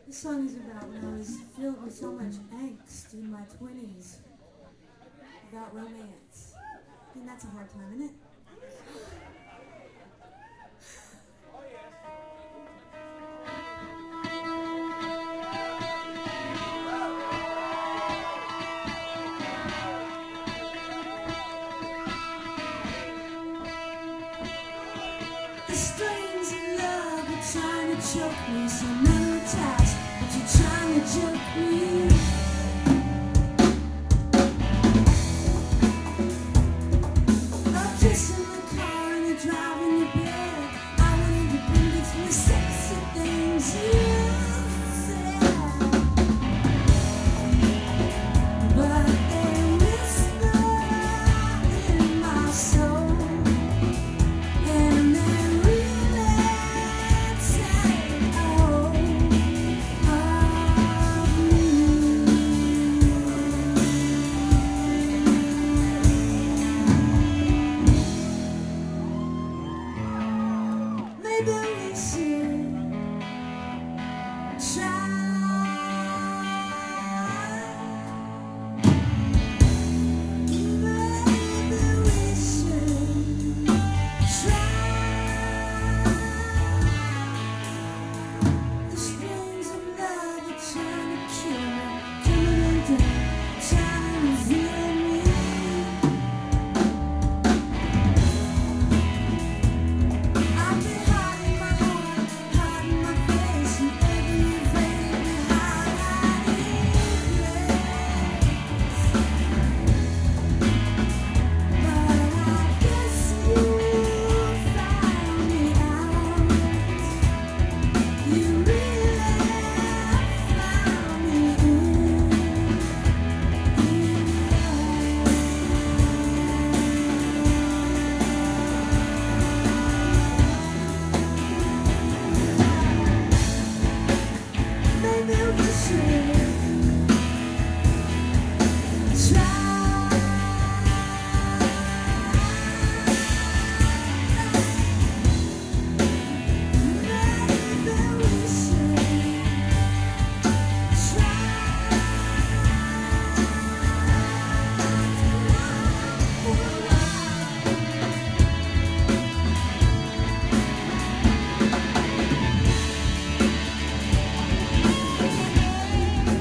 This song is about when I was filled with so much angst in my 20s about romance. I think that's a hard time, isn't it? The strings of love are trying to choke me, so memorized, but you're trying to joke me. A kiss in the car and a drive in your bed. I want independence from the sexy things you said, but they whisper in my soul. And they really take hold of me. Maybe we should try. Maybe we should try. The strings of love are trying to kill me, coming down, trying to reveal me. I've been hiding my heart, hiding my face, and every vein hiding but I guess you found me out. You really found me in love. Maybe we should try. Maybe we should try.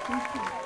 Thank you.